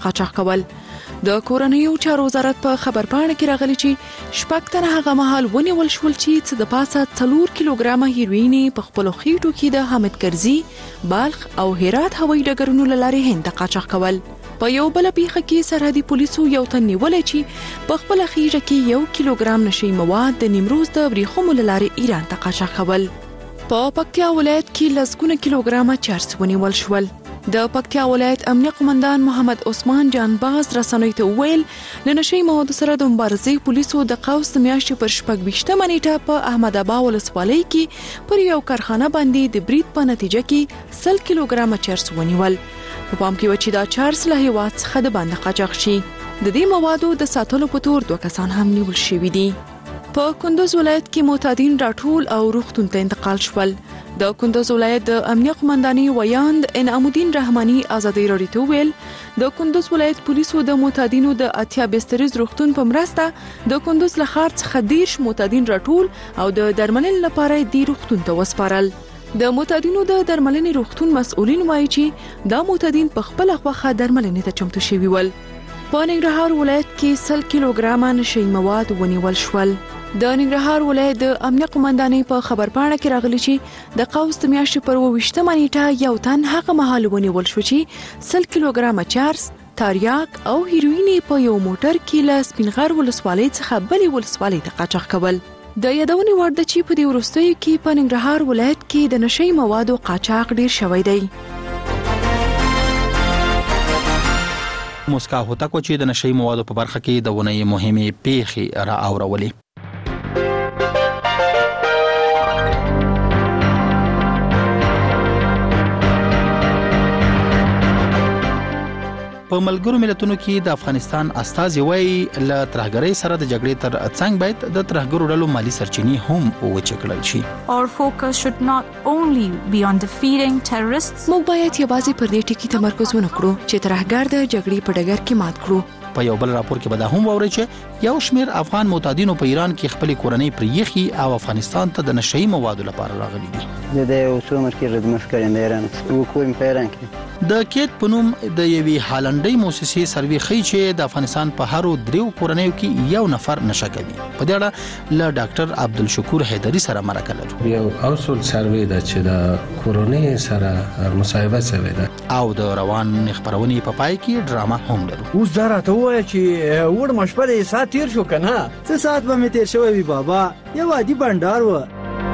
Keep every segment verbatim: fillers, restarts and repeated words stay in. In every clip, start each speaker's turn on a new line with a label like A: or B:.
A: قاچاق کول. د کورنیو چارو وزارت په خبرپاڼه کې راغلي چې شپږ تنه هغه مهال ونیول شول چې څه د پاسه څلور کیلوګرامه هیروین په خپلو خېټو کې د حامد کرزي، بلخ او هرات هوایي ډګرونو له لارې هند ته قاچاق کول. په یو بل پیښه کې سرحدي پولیسو یو تن نیولې چې په خپل خېټه کې یو کیلوګرام نشي مواد د نیمروز د وریښمو له لارې ایران ته قاچاق کول. په پکتیا ولایت کې لسګونه کیلوګرامه چرس ونیول شول. د پکتیا ولایت امنیه قومندان محمد عثمان جانباز رسنیو ته وویل له نشي موادو سره د مبارزې پولیسو د قوس د میاشتې پر شپږ ویشتمه نیټه په احمد اباد ولسوالۍ کې پر یو کارخانه باندې د برید په نتیجه کې سل کیلوګرامه چرس ونیول. په پام کې و چې دا چرس له هیواد څخه د باندې قاچاق شي. د دې موادو د ساتلو په تور دوه کسان هم نیول شوي دي. په کندوز ولایت کې معتادین راټول او روغتون ته انتقال شول. د کندوز ولایت د امنیه قومندانۍ ویاند انعام الدین رحماني ازادي راډیو ته ویل د کندوز ولایت پولیسو د معتادینو د اتیا بستریز روغتون په مرسته د کندوز له ښار څخه دیرش معتادین راټول او د درملنې لپاره د روغتون ته وسپارل. د معتادینو د درملنې روغتون مسؤلین وایي چې دا معتادین په خپل خوخه درملنې ته چمتو شوي ول. په ننګرهار ولایت کې سل کیلوګرامه نشي مواد ونیول شول. د ننګرهار ولایت د امنیه قومندانۍ په خبرپاڼه کې راغلي چې د قوس د میاشتې پر اوویشتمه نیټه یو تن هغه مهال ونیول شو چې سل کیلوګرامه چرس، تاریاک او هیروین په یو موټر کې له سپینغر ولسوالۍ څخه بلې ولسوالۍ ته قاچاق کول. د یادونې وړ ده چې په دې وروستیو کې په ننګرهار ولایت کې د نشي موادو قاچاق ډیر شوی دی.
B: موسکا هوتکو چې د نشي موادو په برخه کې د ونې مهمه پیښې را اورولې. په ملګرو ملتونو کې د افغانستان استازي وایي له ترهګرۍ سره د جګړې تر څنګ باید د ترهګرو ډلو مالی سرچینې هم وچکړل شي.
C: Our focus should not only be on defeating terrorists.
A: موږ باید یوازې پر دې ټکي تمرکز ونه کړو چې ترهګر د جګړې په ډګر کې مات کړو.
B: په یو بل راپور کې به دا هم واوري چې یو شمیر افغان معتادینو په ایران کې خپل کورنۍ پریخي او افغانستان ته د نشئی موادو لپاره راغلي دي.
D: د اوسو مرکز د مفکرین د ایران او کوم په ایران کې
B: د کېټ په نوم د یوې هالنډي موسسې سروي ښیي چې د افغانستان په هرو دریو کورنیو کې یو نفر نشه کوي. په دې اړه له ډاکټر عبدالشکور حیدری سره مرکه لرو.
E: یو اصول سروي د چې د کورونی سره مصاحبه شوی ده
B: او د روان خبرونې په پای کې ډراما هم لرو.
F: اوس دا راته وایي چې وړ مشپره سات تیر شو کنه څه سات به مې تیر شوی وي بابا یو عادي بندر و.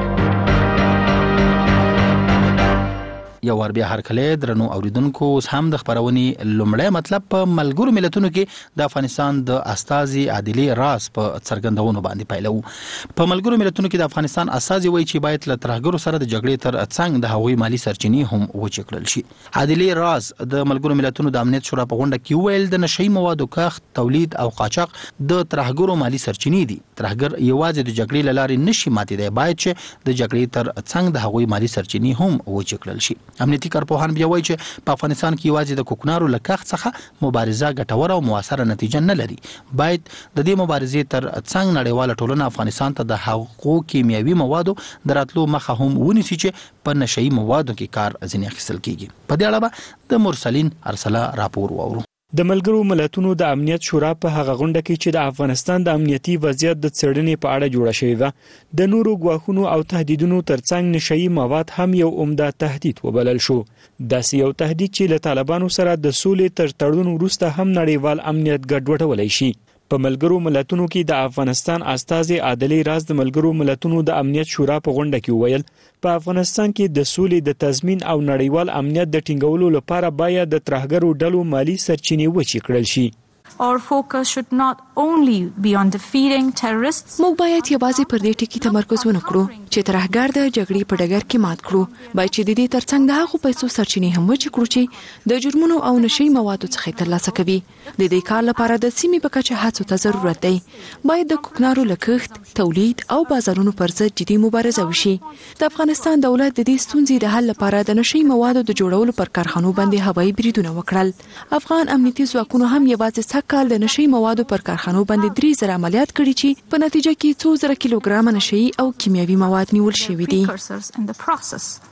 B: یو ور بیا هرکله درنو اوریدونکو هم د خبرونې لومړی مطلب په ملګرو ملتونو کې د افغانستان د استازي عادلي راز په څرګندونو باندې پیلو. په ملګرو ملتونو کې د افغانستان استازي وایي چې باید له ترهګرو سره د جګړې تر څنګ د هغوی مالی سرچینې هم وچکړل شي. عادلي راز د ملګرو ملتونو د امنیت شورا په غونډه کې ویل د نشئی موادو کښت، تولید او قاچاق د ترهګرو مالی سرچینې دي. ترهګر یوازې د جګړې له لارې نشي ماتېدای، باید چې د جګړې تر څنګ د هغوی مالی سرچینې هم وچکړل شي. امنیتي کارپوهان بیا وایي چې په افغانستان کې یوازې د کوکنارو له کښت څخه مبارزه ګټوره او موثره نتیجه نه لري. باید د دې مبارزې تر څنګ نړیواله ټولنه افغانستان ته د هغو کیمیاوي موادو د راتلو مخه هم ونیسي چې په نشئی موادو کې کار ځینې اخیستل کیږي. په دې اړه به د مرسلین ارسله راپور واورو.
G: د ملګرو ملتونو د امنیت شورا په هغه غونډه کې چې د افغانستان د امنیتي وضعیت د څېړنې په اړه جوړه شوې ده د نورو ګواښونو او تهدیدونو ترڅنګ نشئی مواد هم یو عمده تهدید وبلل شو. داسې یو تهدید چې له طالبانو سره د سولې تر تړون وروسته هم نړیوال امنیت ګډوډولی شي. په ملګرو ملتونو کې د افغانستان استازي عادلي راز د ملګرو ملتونو د امنیت شورا په غونډه کې وویل په افغانستان کې د سولې د تضمین او نړیوال امنیت د ټینګولو لپاره باید د ترهګرو ډلو مالی سرچینې وچې کړل شي.
C: Our focus should not only be on defeating terrorists.
A: موږ باید یوازې پر دې ټکي تمرکز ونه کړو چې ترهګر د جګړې په ډګر کې مات کړو. باید چې د دې ترڅنګ د هغو پیسو سرچینې هم وچې کړو چې د جرمونو او نشئی موادو څخه ترلاسه کوي. د دې کار لپاره د سیمې په کچه هڅو ته ضرورت دی. باید د کوکنارو له کښت، تولید او بازارونو پر ضد جدي مبارزه وشي. د افغانستان دولت د دې ستونزې د حل لپاره د نشئی موادو د جوړولو پر کارخانو باندې هوایي بریدونه وکړل. افغان امنیتي ځواکونو هم یوازې کال د نشئی موادو پر کارخانو باندې درې زره عملیات کړي چې په نتیجه کې څو زره کیلوګرام نشئی او کیمیاوي مواد نیول شوي دي.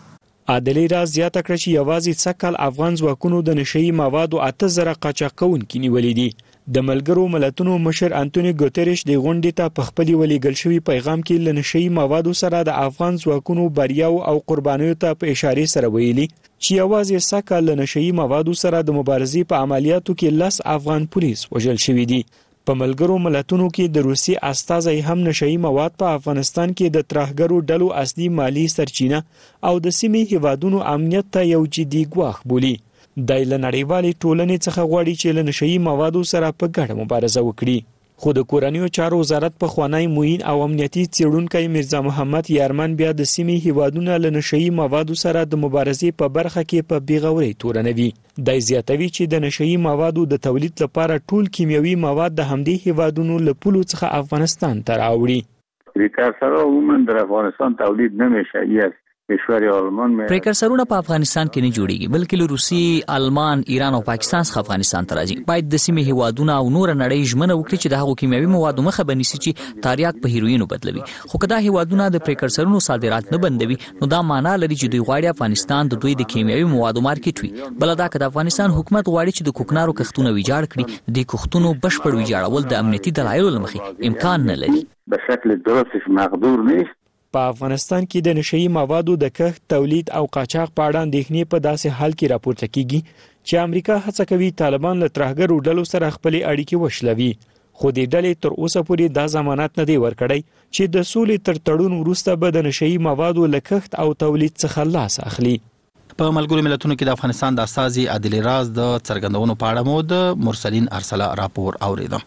G: عادلي راز زیاته کړه چې یوازې څه کال افغان ځواکونو د نشهیي موادو اته زره قاچاق کوونکي نیولي دي. د ملګرو ملتونو مشر انټونی ګوتریش د غونډې ته په خپل ولیږل شوی پیغام کې له نشهیي موادو سره د افغان ځواکونو بریاو او قربانیو ته په اشاره سره ویلي چې یوازې څه کال له نشهیي موادو سره د مبارزې په عملیاتو کې لس افغان پولیس وژل شوي دي. په ملګرو ملتونو کې د روسي استازي هم نشهیي مواد په افغانستان کې د ترهګرو ډلو اصلي مالی سرچینه او د سیمې هیوادونو امنیت ته یو جدي ګواښ بولي. دای له نړیوالې ټولنې څخه غواړي چې له نشهیي موادو سره په ګډه مبارزه وکړي. خو د کورنیو چارو وزارت په خوانی موین او امنیتي څېړونکی میرزا محمد یارمن بیا د سیمې هیوادونه له نشهیي موادو سره د مبارزې په برخه کې په بیغورۍ تورنوي. دای زیاتوي چې د نشهیي موادو د تولید لپاره ټول کیمیاوي مواد د همدې هیوادونو له پولو څخه افغانستان ته راوړي.
H: پریکورسورها عموما در افغانستان تولید نمیشه. یک
I: پریکورسورونه په افغانستان کې نه جوړیږي بلکې له روسي، آلمان، ایران او پاکستان څخه افغانستان ته راځي. باید د سیمې هیوادونه او نور نړۍ ژمنه وکړي چې د هغو کیمیاوي موادو مخه بنیسي چې تاریاک په هیروینو بدلوي. خو که دا هیوادونه د پریکورسورونو صادرات نه بندوي نو دا معنا لري چې دوی غواړي افغانستان د دوی د کیمیاوي موادو مارکیټ وي. بل دا که د افغانستان حکومت غواړي چې د کوکنارو کښتونه ویجاړ کړي، د کښتونو بشپړ ویجاړول د امنیتي دلایلو له مخې امکان نه لري.
H: به شکل درستش مقدور نیست.
G: په افغانستان کې د نشهیي موادو د کښت، تولید او قاچاق په اړه اندېښنې په داسې حال کې راپورته کیږي چې امریکا هڅه کوي طالبان له ترهګرو ډلو سره خپلې اړیکې وشلوي. خو د ډلې تر اوسه پورې دا ضمانت نه دی ورکړی چې د سولې تر تړون وروسته به د نشهیي موادو له کښت او تولید څخه لاس اخلي.
B: په ملګرو ملتونو کې د افغانستان د استازي عادلي راز د څرګندونو په اړه مو د مرسلین ارسله راپور اوریده.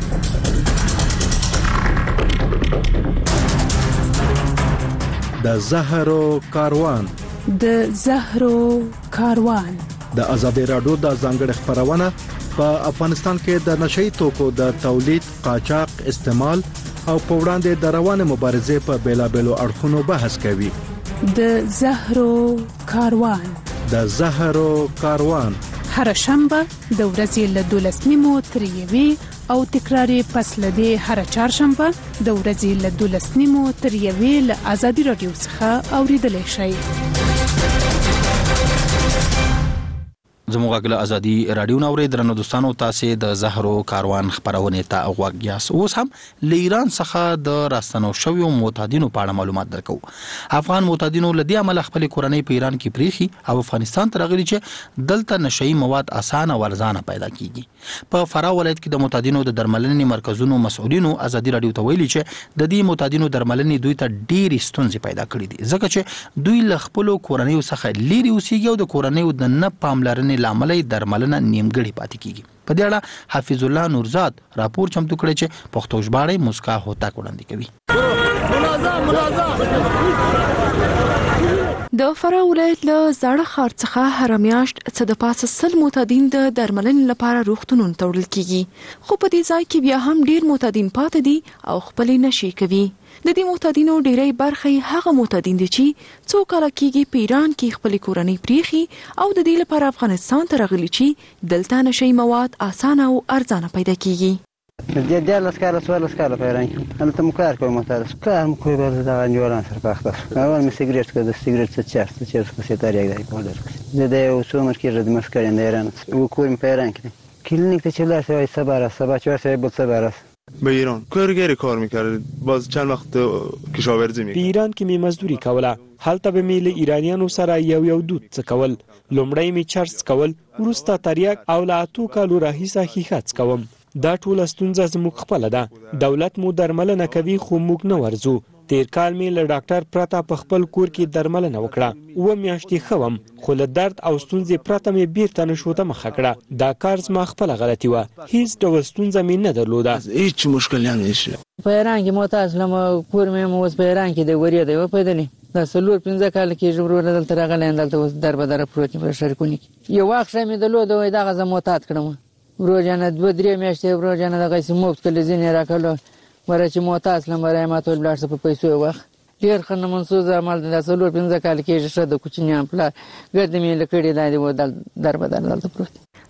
J: د زهرو کاروان
K: د زهرو کاروان
J: د ازادي راډیو د ځانګړي خبرونه په افغانستان کې د نشئی توکو د تولید، قاچاق، استعمال او په وړاندې د روانه مبارزې په بیلابېلو اړخونو بحث کوي.
K: د زهرو کاروان
J: د زهرو کاروان
K: هر شنبه د ورځې له دولس نیمو تر یوې او تکراری پس لدی هر چهارشنبه د ورځې له دولس نیمو تر یوې له ازادي راډیو څخه اوریدلای شئ.
B: زموږ غږ ازادي راډیو نو ورې درنو دوستانو تاسو د زهرو کاروان خبرونه ته غوږ یاست. اوس هم له ایران څخه د راستنو شویو معتادینو په اړه معلومات درکو. افغان معتادینو لدی عمل خپل کورنۍ په ایران کې پریخي او افغانستان ته راغلي چې دلته نشئی مواد اسانه او ارزانه پیدا کیږي. په فراه ولایت کې د معتادینو د درملنې مرکزونو مسؤلینو ازادي راډیو ته ویلي چې د دې معتادینو درملنې دوی ته ډېری ستونزې پیدا کړې دي ځکه چې دوی له خپل کورنۍ څخه لري اوسېږي او د کورنۍ د نه پاملرنې لامل درملنه نیمګړې پاتې کیږي. په دې اړه حفیظ الله نورزاد راپور چمتو کړی چې پښتو ژباړې مسکا هوتا وړاندې کوي.
A: د فراه ولایت له زاړه ښار څخه هر میاشت څه د پاسه سل معتادین د درملنې لپاره روغتونونو ته وړل کیږي. خو په دې ځای کې بیا هم ډیر معتادین پاتې دي او خپل نشي کوي. د دې معتادینو ډیری برخه هغه معتادین دي چې څو کاله کېږي په ایران کې خپل کورنۍ پریخي او د دې لپاره افغانستان ته راغلي چې دلته نشئی مواد اسانه او ارزانه پیدا کیږي.
D: د دې لاس کار سوال لاس کار په ایران کې انا ته مکار کوم معتاد کار مو کوي ورته دا انجوران سره پخته اول می سیګریټ کړه سیګریټ څه چارت چې په ستاره یې په ورته د دې اوسو مرکز د مسکرین د ایران او کوم په ایران کې کلینیک ته چلا سوای صبر صبر چه سوای بود صبر
L: به ایران کارگری کار میکرد باز چند وخت کشاورزی میکرد.
G: په ایران کې می مزدوري کوله. هلته به می له ایرانیانو سره یو یو دود څکول. لومړی می چرس کول، وروسته تریاک او لا اتو کالو راهیسه خیخت کوم. دا ټول ستونزه زموږ خپل ده. دولت مو درملنه کوي خو موږ نه ورزو. تیر کال می له ډاکټر پرته په خپل کور کې درملنه وکړه. و میاشتې خوم خو له درد او ستونزې پرته می بیرته نشوته مخ کړه. دا کار زما خپل غلطي و. هیڅ ډول ستونزه می نه درلوده.
L: هیڅ مشکل نه نشته.
M: په ایران کې معتاد لم کور می مو اوس په ایران کې د وری دی و پیدنی. دا سلور پنځه کال کې جوړ دلته راغلی دلته اوس در به در پروت په شریکونی. یو وخت می دلو دوی دا غزه معتاد کړم. روزانه دوه درې میاشتې روزانه دغه سیموت کله زینې راکړو. ورته معتاد لم برای ما ټول بلاړ په پیسو وخت ډیر خنه منسوز عمل د سلور پنځه کال کې شته د کوچنیان پلا ګرد می لکړی دای و در به در دلته پروت.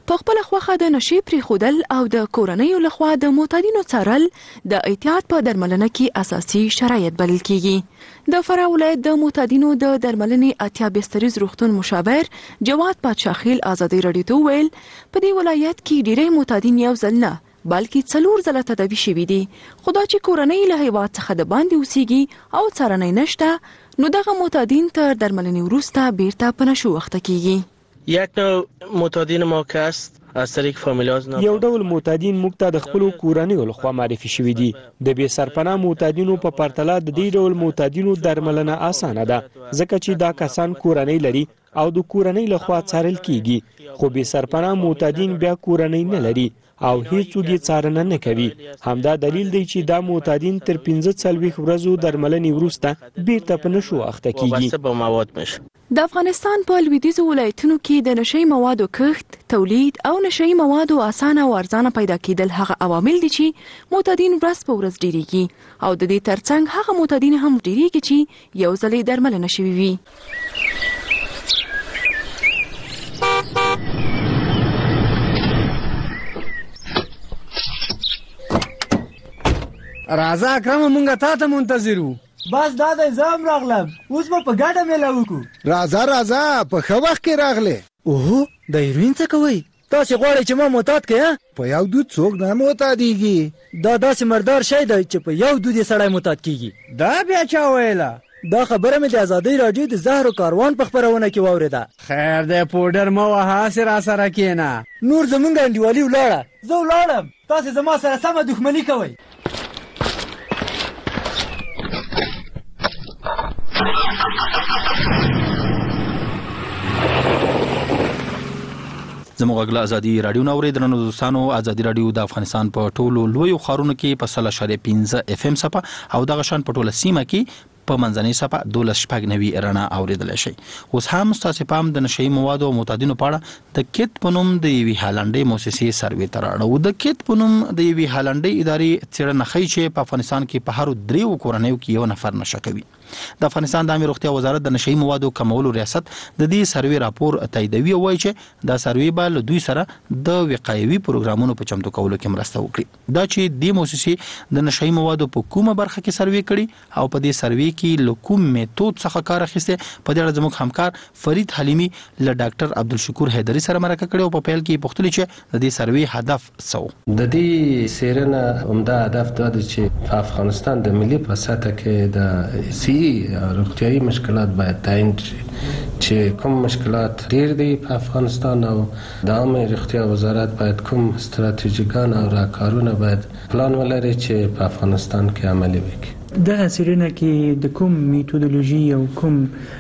A: په خپل خوخه د نشي پریښودل او د کورنیو لخوا د معتادینو څارل د احتیاط په درملنه کې اساسي شرایط بلل کیږي. د فراه ولایت د معتادینو د درملنې اتیا بستریز روغتون مشاور جواد پادشاهخیل ازادي رادیو ته ویل په دې ولایت کې ډیری معتادین یو ځل نه بلکې څلور ځله تداوي شوي دي، خو دا چې کورنۍ له هیواد څخه د باندې اوسېږي او څارنه نشته نو دغه معتادین تر درملنې وروسته بیرته په نشو اخته کیږي.
N: یک نوع معتادین ما که است از طریق فامیلاز نه
G: یو ډول معتادین موږ ته د خپل کورنیو لخوا معرفي شوي دي. د بې سرپناه معتادینو په پرتله د دې ډول معتادینو درملنه اسانه ده ځکه چې دا کسان کورنۍ لري او د کورنۍ لخوا څارل کیږي، خو بې سرپناه معتادین بیا کورنۍ نه لري او هیڅوک یې څارنه نه کوي. همدا دلیل دی چې دا معتادین تر پنځه څلوېښت ورځو درملنې وروسته بیرته په نشو اخته کیږي.
A: د افغانستان په لویدیځو ولایتونو کې د نشئی موادو کښت، تولید او نشئی موادو اسانه او ارزانه پیدا کېدل هغه عوامل دي چې معتادین ورځ په ورځ ډیریږي او د دې ترڅنګ هغه معتادین هم ډیریږي چې یو ځل درملنه شوي وي.
F: راځه اکرم مونږه تا ته منتظر وو.
O: بس دا د زم راغلم، اوس به په ګډه میله وکړو.
P: راځه راځه په ښه وخت کې راغلی.
O: اوهو د هیروین څه کوئ؟ تاسې غواړئ چې ما معتاد کړئ؟
P: په یو دود څوک نه معتادیږي.
O: دا داسې مردار شی دی چې په یو دود یې سړی معتاد کیږي.
F: دا بیا چا ویله؟
O: دا خبره مې د ازادۍ راډیو د زهرو کاروان په خپرونه کې واورېده.
F: خیر دی پوډر مه وهه، هسې راسره کښېنه.
O: نور زمونږ انډیوالي ولاړه، زه ولاړم، تاسې زما سره سمه دښمني کوئ.
B: زموږ غږ له ازادي راډیو نه اورئ. درنو دوستانو، ازادي راډیو د افغانستان په ټولو لویو ښارونو کې په سل اعشاریه پنځه اف ام څپه او دغه شان په ټوله سیمه کې په منځنۍ څپه دولس شپږ نوي رڼا اوریدلی شئ. اوس هم ستاسې پام د نشئی موادو او معتادینو په اړه د کیت په نوم د یوې هالنډۍ موسسې سروې ته راړو. د کیت په نوم د یوې هالنډۍ ادارې څېړنه ښیي چې په افغانستان کې په هرو دریو کورنیو کې یو نفر نشه کوي. د افغانستان د عامه روغتیا وزارت د نشئی موادو کمولو ریاست د دې سروې راپور تاییدوي او وایي چې دا سروې به له دوی سره د وقایوي پروګرامونو په چمتو کولو کې مرسته وکړي. دا چې دې موسسې د نشئی موادو په کومه برخه کې سروې کړي او په دې سروې کې له کوم میتود څخه کار اخیسته، په دې اړه زموږ همکار فرید حلیمی له ډاکټر عبدالشکور حیدری سره مرکه کړې او په پیل کې پوښتنه چې د دې سروې هدف څه و.
E: د دې څېړنه عمده هدف دا دی چې په افغانستان د ملي په سطح کې د سی روغتیايي مشکلات باید تعیین شي چې کوم مشکلات ډیر دي په افغانستان او د عامه روغتیا وزارت باید کوم ستراتیژیګان او راهکارونه باید پلان ولري چې په افغانستان کې عملي وکړي.
Q: دغه څېړنه کې د کوم میتودولوژي او کوم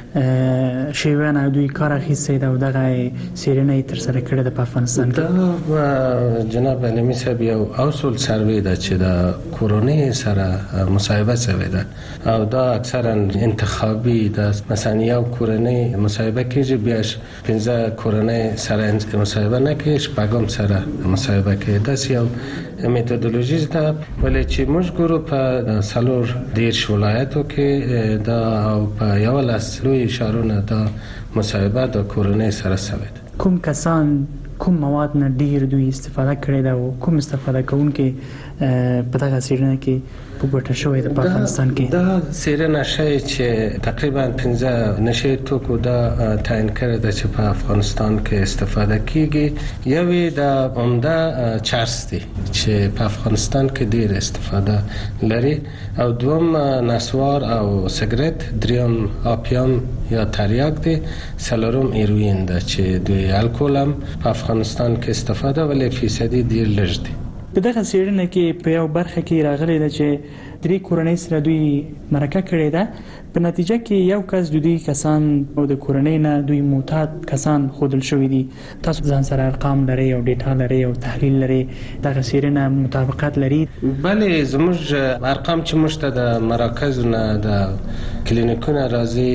Q: شیوانه دوی کار اخیستی ده او دغه څېړنه یې ترسره کړې ده په افغانستان کې؟
E: دا جناب علمي صاحب یو اصول سروې ده چې د کورنۍ سره مصاحبه شوې ده او دا اکثرا انتخابي ده. مثلا یو کورنۍ مصاحبه کېږي، بیا پنځه کورنۍ سره مصاحبه نه کوي، شپږم سره مصاحبه کوي. داسې یو میتودولوژي ده، ولې چې موږ ګورو په څلور دېرش ولایتو کې دا او په یولس لوی ښارونه دا مصاحبه د کورنۍ سره شوې ده.
Q: کوم کسان کوم مواد نه ډیر دوی استفاده کړې ده او کوم استفاده کوونکي په دغه څېړنه کې په ګوته شوی ده په افغانستان کې؟
E: دا څېړنه ښیي چې تقریبا پنځه نشي توکو دا تعیین کړی ده چې په افغانستان کې استفاده کیږي. یوې د عمده چرس دی چې په افغانستان کې ډیر استفاده لري، او دوم نسوار او سګرټ، دریم اپیوم یا تریاک دی، څلورم هیروین ده چې دوی الکول هم په افغانستان کې استفاده ولې فیصدي ډیر لږ دی.
Q: په دغه څېړنه کې په یو برخه کې راغلی ده چې درې کورنۍ سره دوی مرکه کړې ده، په نتیجه کې یو کس د دوی کسان او د کورنۍ نه دوی معتاد کسان ښودل شوي دي. تاسو ځان سره ارقام لرئ او ډیټا لرئ او تحلیل لرئ، دغه څېړنه مطابقت لري؟
E: بلې زموږ ارقام چې موږ ته د مراکزو نه د کلینیکونو راځي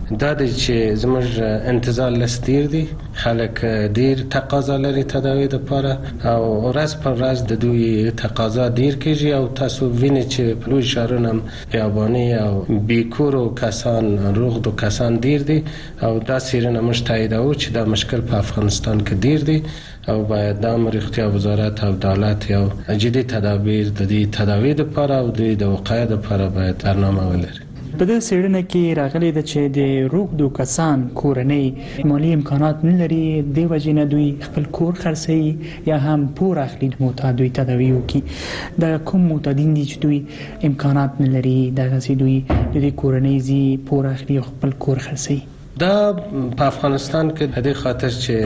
E: دا د چې زموږ انتظار لستیر دي، خلک ډیر تقاضا لري تداوی لپاره او ورځ پر ورځ د دوی تقاضا ډیر کیږي او تاسو وینئ چې په لوی ښارونو بیاباني او بیکورو کسان روغ دو کسان ډیر دي او دا سیرونه موږ تاییدوو چې دا مشکل په افغانستان کې ډیر دي او باید د امر روغتیا وزارت او دولت یو جدي تدابیر د دې تداوی لپاره او د وقایې لپاره باید برنامه ولري.
Q: په دې سیړنه کې راغلي د چې د روغدو کسان کورنۍ مالی امکانات نه لري، د وجې نه دوی خپل کور خرڅوي یا هم پور اخلي د معتاد دوی تداوی وکړي. د کوم معتادین دي چې دوی امکانات نه لري دغسې دوی د دې کورنۍ ځي پور اخلي او خپل کور خرڅوي؟
E: دا په افغانستان کې د دې خاطر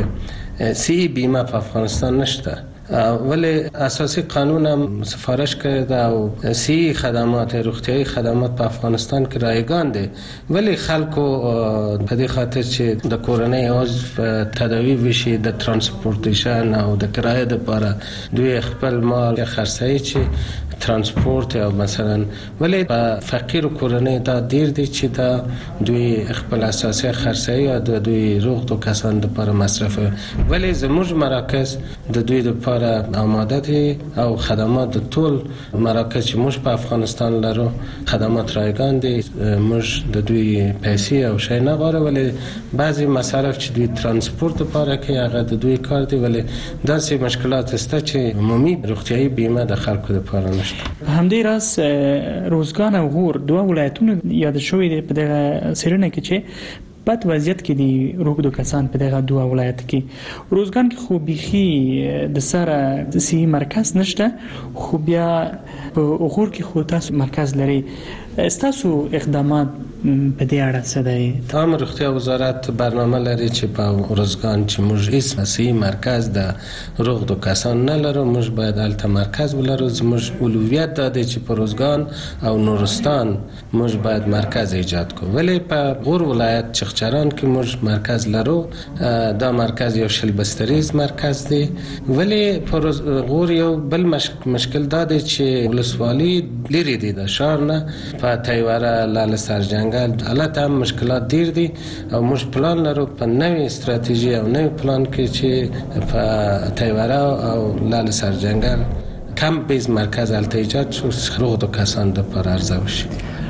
E: چې سی بیمه په افغانستان نشته، ولی اساسی قانون هم سفارش کرده او سی خدمات روغتیایی خدمات په افغانستان کې رایگان دي، ولی خلکو په دې خاطر چې د کورنۍ عضو تداوی وشي د ترانسپورتیشن او د کرایې لپاره دوی خپل مال خرڅوي چې ترانسپورت او مثلا، ولی په فقیر کورنۍ دا ډیر دي چې دا دوی خپل اساسي خرڅوي او د دوی روغتو کسان لپاره مصرف، ولی زموږ مراکز د دوی لپاره آماده دي او خدمات د ټول مراکز چې موږ په افغانستان لرو خدمات رایگان دي، موږ د دوی پیسې او شی نه غواړو، ولی بعضی مصارف چې دوی ترانسپورت لپاره کوي هغه د دوی کار دی، ولی داسې مشکلات شته چې عمومي روغتیایی بیمه د خلکو لپاره نشته.
Q: همدې راز روزګان او غور دوه ولایتونه یاد شوي دي په دغه سیرونه کې چې بد وضعیت کې دي روغدو کسان په دغه دوه ولایت کې. روزګان کې خو بیخي د سره د سی مرکز نشته، خو بیا په غور کې خو تاسو مرکز لري. ستاسو اقدامات په دې اړه څه دي؟
E: تام روغتیا وزارت برنامه لري چې په روزګان چې موږ هیڅ سی مرکز د روغدو کسان نه لرو، موږ باید الته مرکز ولرو. زموږ اولویت دا دی چې په روزګان او نورستان موږ باید مرکز ایجاد کړو، ولی په غور ولایت چغچران کې موږ مرکز لرو. دا مرکز یو شل بستریز مرکز دی، ولی په غور یو بل مشکل دا دی چې ولسوالي لري دی د شهر نه، په تیوره لال سرجنگل حالت هم مشکلات ډیر دي او موږ پلان لرو په نوې استراتیژي او نوې پلان کې چې په تیوره او لال سرجنگل کم بیز مرکز الته ایجاد شو روغدو کسان د پر ارزو شي.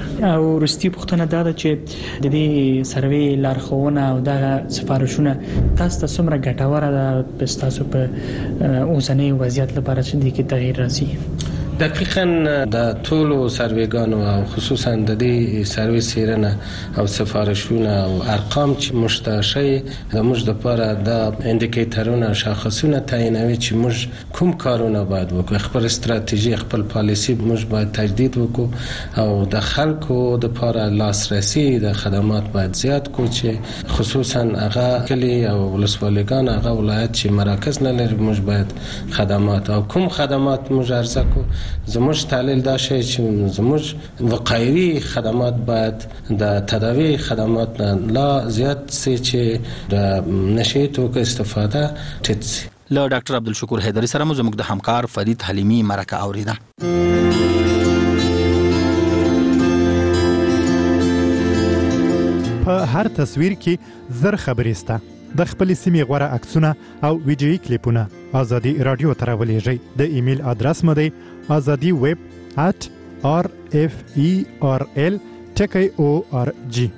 Q: او رستی پوښتنه دا ده چې د دې سروې لارښوونه او دغه سفارشونه تاسو ته څومره ګټوره ده تاسو په اوسنۍ وضعیت لپاره چې د کې تغییر راسي؟
E: دقیقاً د ټولو سرویګانو او خصوصا د دې سروې سیرنه او سفارشونه او ارقام چې مشتشي د موږ لپاره د انډیکیټرونه او شاخصونه تعینوي چې موږ کوم کارونه باید وکړو، خپل استراتیژي خپل پالیسی موږ باید تجدید وکړو او د خلکو لپاره لاسرسي د خدمات باید زیات کو چې خصوصا هغه کلی او ولسوالیګان هغه ولایت چې مراکز نه لري موږ باید خدمات او کوم خدمات موږ ارزه کو. زموږ تحلیل دا شی چې زموږ وقایوي خدمات باید د تداوی خدمات نه لا زیات سي چې د نشي توکو استفاده ټیټ سي.
B: له ډاکټر عبدالشکور حیدری سره زموږ د همکار فرید حلیمی مرکه اوریده.
R: په هر تصویر کې زر خبرې سته. د خپل سیمې غوره عکسونه او ویډیویي کلیپونه ازادي رادیو ته راولېږئ. د ایمیل ادرس مو دی azadi web at r f e r l ټکی او ار جی.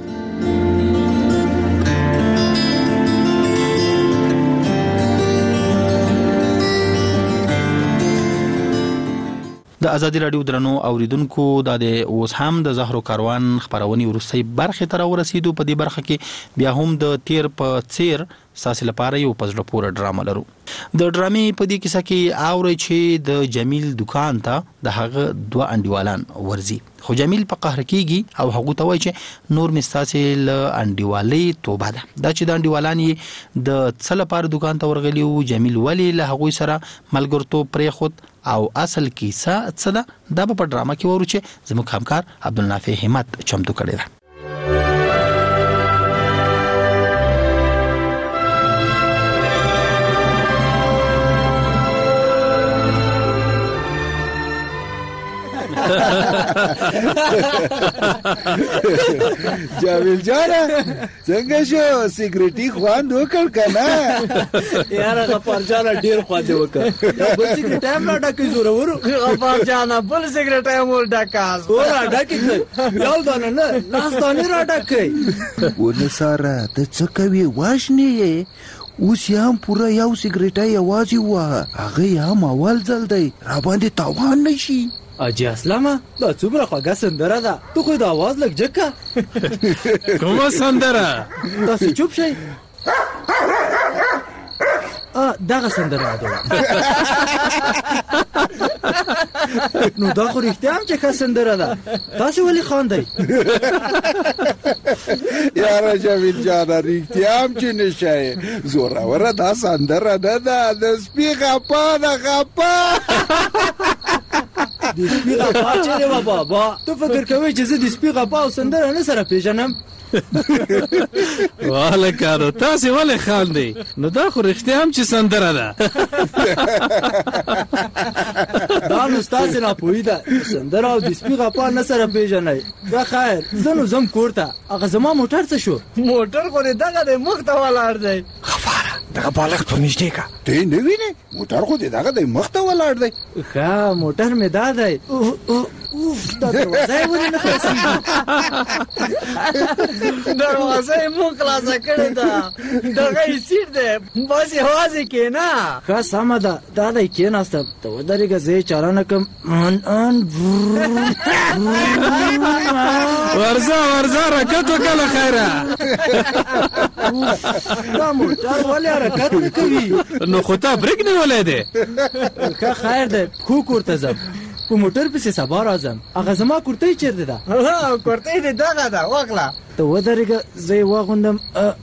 B: د ازادي رادیو درنو اوریدونکو دا د اوس هم د زهرو کاروان خبرونې ورسې برخه تر ورسېدو. په دې برخه کې بیا هم د تیر په څیر ساسي لپاره یو پزړه پوره ډرامه لرو. د ډرامې په دې کیسه کې اوري چې د جمیل دکان ته د هغه دوه انډیوالان ورزي، خو جمیل په قهر کېږي او هغه ته وایي چې نور مستاسي ل انډیوالۍ توبه ده. دا چې د انډیوالان یې د څه لپاره دکان ته ورغلی او جمیل ولی له هغه سره ملګرتوب پرې خود او اصل کیسه څه ده دا په ډرامه کې ورو چې زموږ همکار عبدالنافع همت چمتو کړی ده.
P: جاویل جانه څنګه شو سیګریټي خوان وکړ کنه
F: یاره غفار جانه ډیر خوان دی وکړ بل سیګریټ هم را ډکې زوره ورو غفار جانه بل سیګریټ هم ور ډکاس ور ډکې یو دانه نه لاس دانه را ډکې
P: ونه ساره ته څه کوي واښنی اوس هم پوره یو سیګریټ یوازې وه هغه هم اول ځل دی را باندې تاوان نشي
F: اجي اسلامه دا څومره خوږه سندره ده تو خو د اواز لږ جګه
S: کومه سندره
F: تاسو چوپ شئ ا دغه سندره ده نو دا خو رښتیا هم چې ښه سندره ده تاسو ولې خاندئ
P: یاره جاوید جانه رښتیا هم چې نشئ زوروره دا سندره نه ده د سپي غپا ده غپا
F: د سپي غپا چیرې وه بابا تو فکر کوئ چې زه د سپي غپا او سندره نه سره پیژنم
S: والکه نو تاسې ولې خاندئ نو دا خو رښتیا هم چې سندره ده
F: دا نو ستاسې ناپوهي ده سندره او د سپي غپا نه سره پیژنئ دا خیر زه نو ځم کور ته هغه زما موټر څه شو موټر خو دې دغه دی مخ ته ولاړ دی
P: غفاره دغه بالښت ور نږدې که ته نه وینې موټر خو دې دغه دی مخ ته ولاړ دی
F: ښه موټر مې دا دی اوف دا دروازه یې ولې نه خلاصېږي دروازه یې مو خلاصه کړې ده دغه یې سیټ دی بس یوازې کښېنه ښه سمه ده دا دی کښېناستم ته ودرېږه زه یې چاره نه کړم ان ان
S: ورځه ورځه حرکت وکړه له خیره
F: دا موټر ولې حرکت نه کوي
S: نو خو تا بریک نیولی دی
F: ښه خیر دی پښو کور ته ځم په موټر پسې سبا راځم هغه زما کورتۍ چیرته ده کورتۍ دې دغه ده واخله ته ودرېږه زه یې واغوندم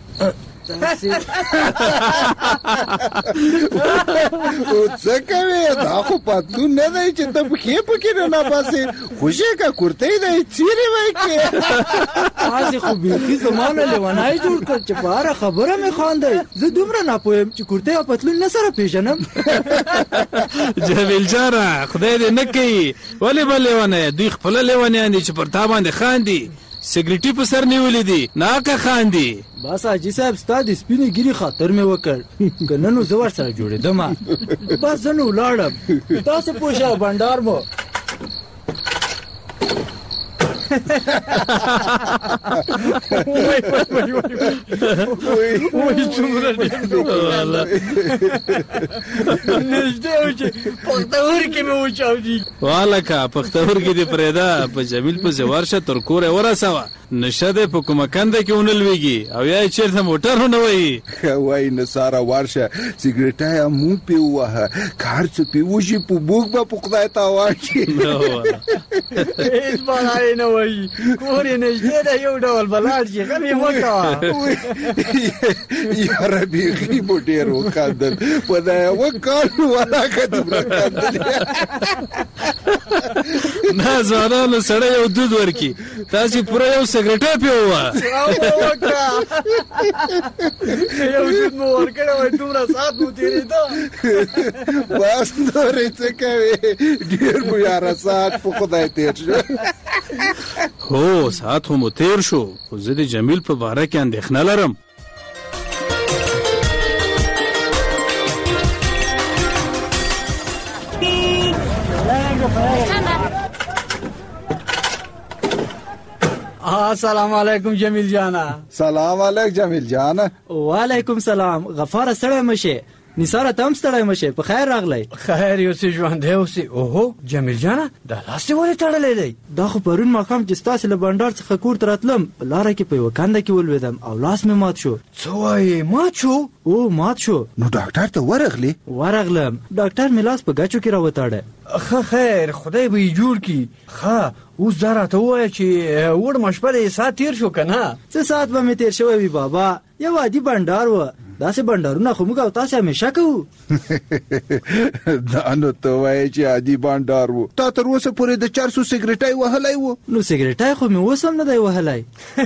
P: او څه کوې دا خو پتلون نه دی چې ته پښې پکې نه نباسې خوشې که کورتۍ دی څیرې وی کې
F: تاسې خو بیخي زما نه لیونی جوړ کړ چې په هره خبره مې خاندئ زه دومره ناپوه یم چې کورتۍ او پتلون نه سره پېژنم
S: جمیل جانه خدای دې نه کوي ولې به لیونی دوی خپله لیونیان دي چې پر تا باندې خاندي سیګریټي په سر نیولې دي ناکه خاندي
F: بس حاجي صاحب ستا د سپینې ګیرې خاطر مې وکړ که نه نو زه ورسره جوړېدم بس زه نو ولاړم تاسو پوه شه بنډار مو وای څومره نږدې و چې پښتورګي مې وچاودي
S: والکه پښتورګي دې پرېږده په جمیل پسې ورشه تر کوره ورسوه نشه دی په کومه کنده کې ونه لویږي او یا یې چېرته موټر ونه وهي
P: وایي نساره ورشه سیګریټه یې مونږ پې ووهه که هر څه پې وشي په بوږ به په خدای تاوان شي
F: هېڅ بلا یې نه وایي کور یې نږدې ده یو ډول به لاړ شي غم یې مه کوه
P: یاره بیخي مو ډېر وخندل په دا یوه کال ولاکه دومره خندل
S: نه ځوانانو سړی یو دود ورکړي تاسې پوره یو سګرټه پې ووهه
F: یو دود مو ورکړی وای دومره ساعت مو تېرېده
P: بس نورې څه کوې ډېر مو یاره ساعت په خدای تېر شو
S: هو ساعت خو مو تېر شو خو زه د جمیل په باره کې اندېښنه لرم
F: السلام علیکم جمیل جانا
P: سلام علیکم جمیل جانا
F: وعلیکم سلام غفاره ستړی مشه نثاره ته هم ستړی مشه په خیر راغلی خیر یو څه ژوندی اوسې اوهو جمیل جانه دا لاس دې ولې تړلی دی دا خو پرون ماښام چې ستاسې له بنډار څخه کور ته راتلم په لاره کې په یوه کنده کې ولوېدم او لاس مې مات شو
P: څه وایې مات شو
F: او مات شو
P: نو ډاکټر ته ورغلې
F: ورغلم ډاکټر مې لاس په ګچو کې راوتاړی ښه خیر خدای به یې جوړ کړي ښه اوس دا راته ووایه چې وړمه شپه دی ساعت تېر شو که نه څه ساعت به مې تېر شوی وي بابا یو عادي بنډار و داسې بنډارونه خو موږ او تاسې همیشه کوو
P: دا نو ته وایې چې عادي بنډار و تا تر اوسه پورې د چرسو سګرټی وهلی و
F: نو سګرټی خو مې اوس هم نه دی وهلی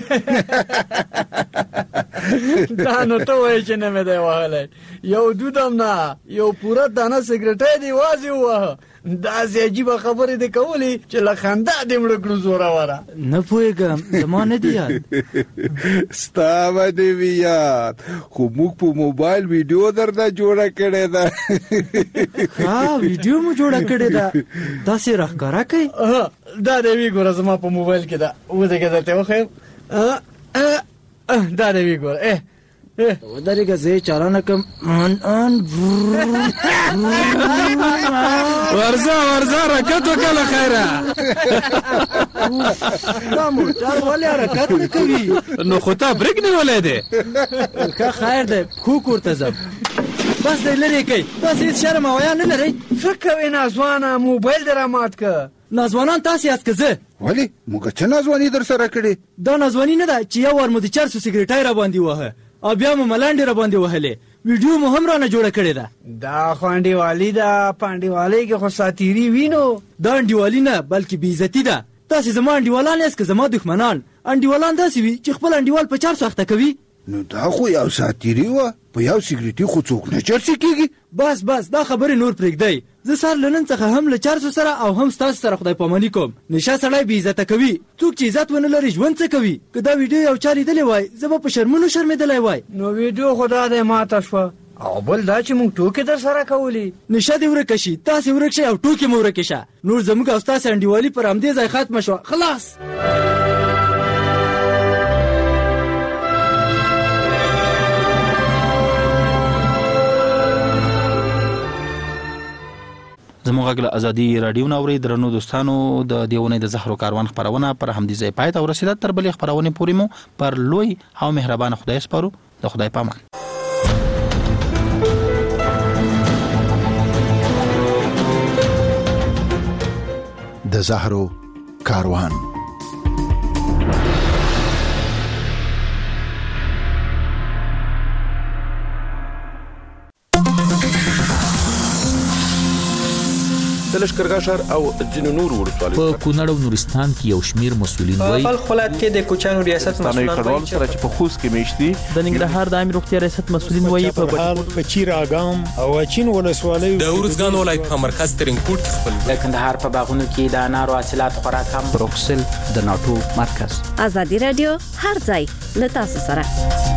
F: دا نو ته وایې چې نه مې دی وهلی یو دود هم نه یو پوره دانه سګرټی دی یوازې ووهه
O: داسې عجیبه خبرې دې کولې چې له خندا دې مړه کړو زوروره.
F: نه پوهېږم زما نه دي یاد.
P: ستا به دې وي یاد خو موږ په موبایل ویډیو درته جوړه کړې ده.
F: ښه ویډیو مو جوړه کړې ده داسې راښکاره کوي.
O: دا دې وی ګوره زما په موبایل کې ده ودرېږه درته وښیم. دا دې وی ګوره
F: ودرېږه زه یې چالانه کړم.
S: ورځه ورځه حرکت وکړه له خیره.
F: دا موټر ولې حرکت نه کوي؟
S: نو خو تا بریک نیولی دی.
F: ښه خیر دی پښو کور ته ځم. بس دی لرې کوي تاسې هېڅ شرم او حیا نه لرئ.
O: څه کوې نازوانه موبایل دې رامات که.
F: نازوانان تاسې یاست که زه.
P: ولې موږ څه نازواني در سره کړې؟
F: دا نازواني نه ده چې یو وار مو د چرسو سګرېټۍ را باندې وهه او بیا مو ملنډې را باندې وهلې. ویډیو مو هم رانه جوړه کړې ده.
O: دا خو انډیوالي ده. په انډیوالۍ کې خو ساتیري وینو.
F: دا انډیوالي نه بلکې بېعزتي ده. تاسې زما انډیوالان یاست که زما دښمنان؟ انډیوالان داسې وي چې خپل انډیوال په چرسو اخته کوي.
P: نو دا خو یو ساتیري وه. په یو سګرېټي خو څوک نه چرسي کېږي.
F: بس بس دا خبرې نور پرېږدئ. زه سر له نن څخه هم له چرسو سره او هم ستاسو سره خدای پاماني کوم. نشه سړی بې عزته کوي. څوک چې عزت ونه لري ژوند څه کوي؟ که دا ویډیو یو چا لیدلی وای زه به په شرمونو شرمېدلی وای.
O: نو ویډیو خو دا دی ماته شوه او بل دا چې موږ ټوکې در سره کولې.
F: نشه دې ورکه شي تاسې ورک شئ او ټوکې مو ورکې شه. نور زموږ او ستاسې انډیوالي پر همدې ځای ختمه شوه. خلاص.
B: زموږ غږ له ازادي راډیو نه اورئ. درنو دوستانو د دې اونۍ د زهرو کاروان خپرونه پر همدې ځای پای ته ورسېده. تر بلې خپرونې پورې مو پر لوی او مهربانه خدای سپارو. د خدای پامان.
P: د زهرو کاروان.
T: د لښکرګاه ښار او ځینو نورو ولسوالیو
I: په کونړ او نورستان کې یو شمیر مسؤلین وایي
U: په بلخ ولایت کې د کوچیانو ریاست مسؤلین
T: وایي چې په خوست کې میشتي.
U: د ننګرهار د عامه روغتیا ریاست مسؤلین وایي په
V: په چیر اګام او اچین ولسوالیو.
W: د ورزګان ولایت په مرکز ترینکوټ خپل.
X: د کندهار په باغونو کې د انارو حاصلات خورا کم.
Y: بروکسل د ناټو مرکز.
Z: ازادي رادیو هر ځای له تاسو سره.